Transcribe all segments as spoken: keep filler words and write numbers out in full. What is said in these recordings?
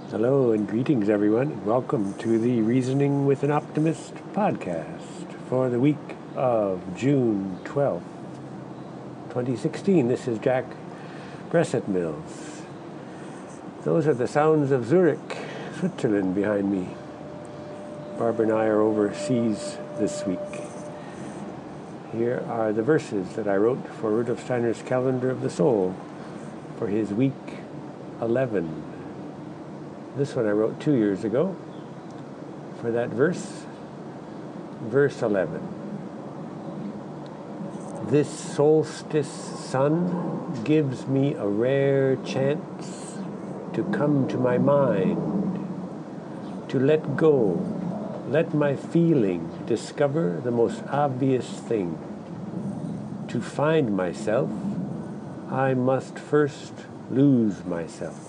Hello and greetings, everyone. Welcome to the Reasoning with an Optimist podcast for the week of June twelfth, twenty sixteen. This is Jack Bressett Mills. Those are the sounds of Zurich, Switzerland behind me. Barbara and I are overseas this week. Here are the verses that I wrote for Rudolf Steiner's Calendar of the Soul for his week eleven. This one I wrote two years ago for that verse, verse eleven. This solstice sun gives me a rare chance to come to my mind, to let go, let my feeling discover the most obvious thing. To find myself, I must first lose myself.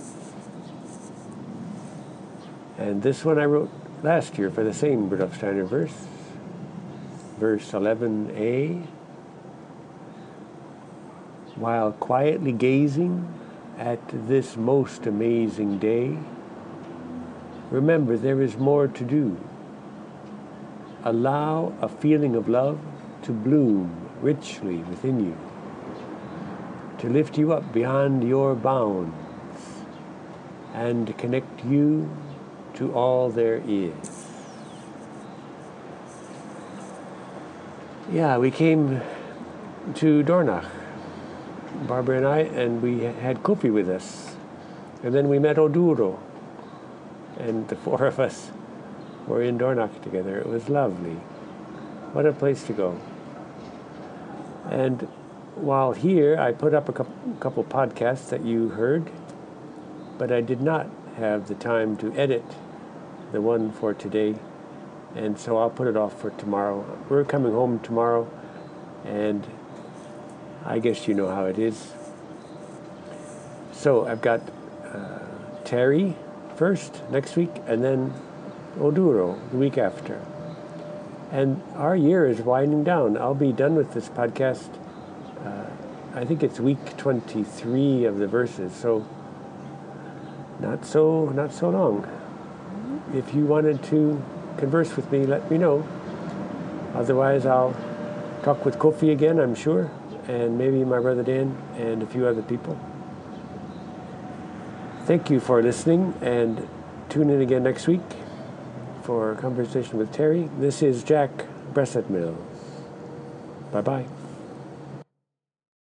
And this one I wrote last year for the same Rudolf Steiner verse, verse eleven a. While quietly gazing at this most amazing day, remember there is more to do. Allow a feeling of love to bloom richly within you, to lift you up beyond your bounds and connect you to all there is. Yeah, we came to Dornach, Barbara and I, and we had Kofi with us. And then we met Oduro, and the four of us were in Dornach together. It was lovely. What a place to go. And while here, I put up a couple podcasts that you heard, but I did not have the time to edit the one for today, and so I'll put it off for tomorrow. We're coming home tomorrow, and I guess you know how it is. So I've got uh, Terry first next week, and then Oduro the week after. And our year is winding down. I'll be done with this podcast. Uh, I think it's week twenty-three of the verses, so not so not so long. If you wanted to converse with me, let me know. Otherwise, I'll talk with Kofi again, I'm sure, and maybe my brother Dan and a few other people. Thank you for listening, and tune in again next week for a conversation with Terry. This is Jack Bressett Mills. Bye-bye.